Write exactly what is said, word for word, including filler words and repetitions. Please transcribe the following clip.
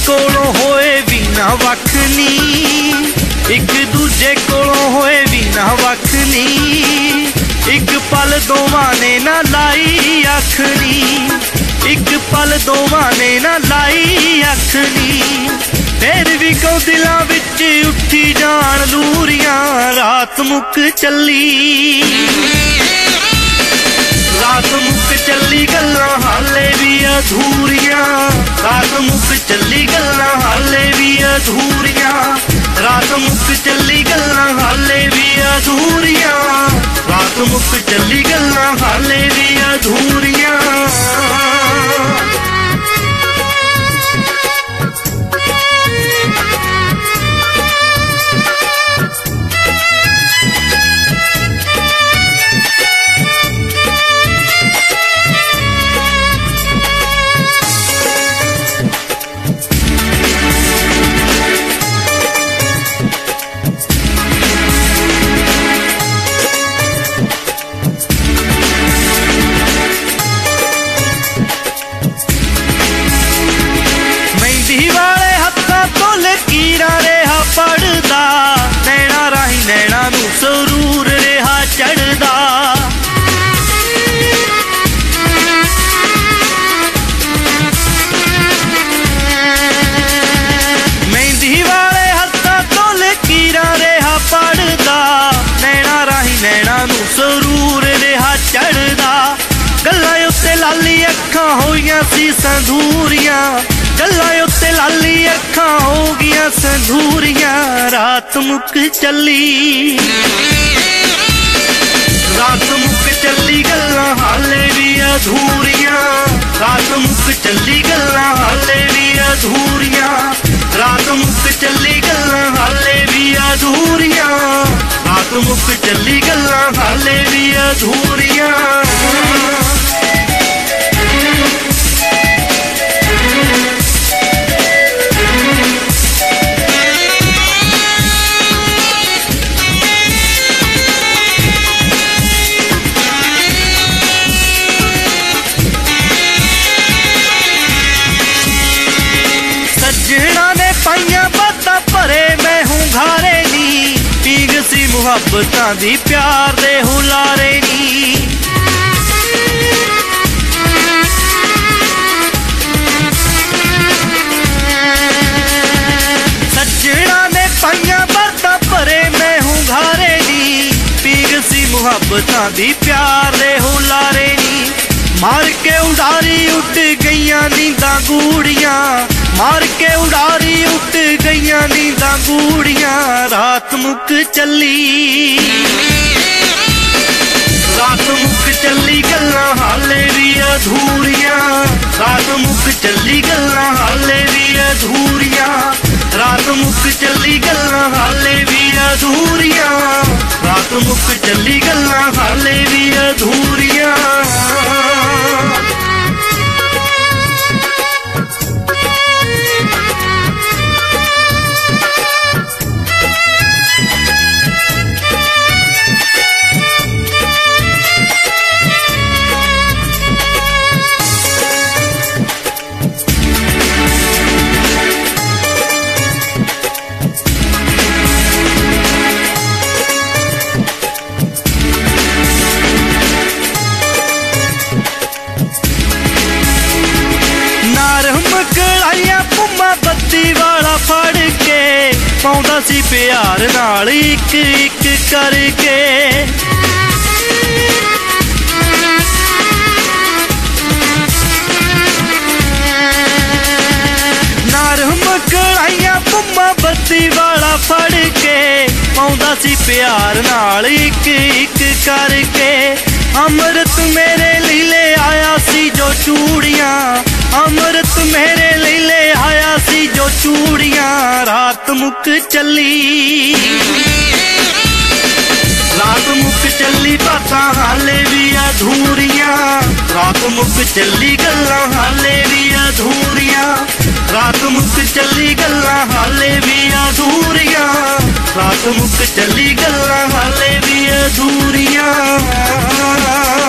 कोलों होए भी ना वख नी, एक दूजे कोलों होए भी ना वख नी, एक पल दोवां ने ना लाई अखनी, एक पल दोवां ने ना लाई अखनी। फिर भी क्यों दिलां विच उठी जान लूरियां, रात मुक चली रात मुक चली गल्लां हाले भी अधूरियां, रात मुक चली गल्लां हाले भी अधूरियां, रात मुक चली गल्लां हाले भी अधूरियां, रात मुक चली गल्लां हाले भी अधूरियां। पढ़दा नैना राही नैना नू सरूर रेहा चढ़दा, मेहंदी वाले हत्थां तो लकीरां रेहा पढ़दा, नैना राही नैना नू सरूर रेहा चढ़दा। गल्लां उत्ते लाली अखां होईयां सी संधूरियां, गल्लां उत्ते लाली अखां हो गईयां संधूरियां, रात मुक चली रात मुक चली गल्लां हाले भी अधूरियां, रात मुक चली गल्लां हाले भी अधूरियां, रात मुक चली गल्लां हाले भी अधूरियां, रात मुक चली गल्लां हाले भी अधूरियां। मुहब्बतां दी प्यार दे हुलारे नी, सज्जणा ने पाइयां बातां भरे मैं हूं घारे नी, पीग सी मुहब्बतां दी प्यार दे हुलारे नी। मार के उडारी उठ गईयां नींदां गूड़ियां, मार के उडारी उठ गईयां नींदां गूड़ियां, रात मुक चली रात मुक चली गल्लां हाले भी अधूरियां, रात मुक चली गल्लां हाले भी अधूरियां, रात मुक चली गल्लां हाले भी अधूरियां, रात मुक चली गल्लां हाले भी अधूरियां। बत्ती वाला फड़ के पाउंदा सी प्यार नाल इक इक करके, नरम कढ़ाइयां पुम्मा बत्ती वाला फड़ के पाउंदा सी प्यार नाल इक इक करके। अमृत मेरे लिए ले आया सी जो चूड़ियां, अमृत मेरे लिए ले आया सी जो चूड़ियां, रात मुक चली रात मुक चली बातां हाले भी अधूरियां, रात मुक चली गल्लां हाले भी अधूरियां, रात मुक चली गल्लां हाले भी अधूरियां, रात मुक चली गल्लां हाले भी अधूरियां।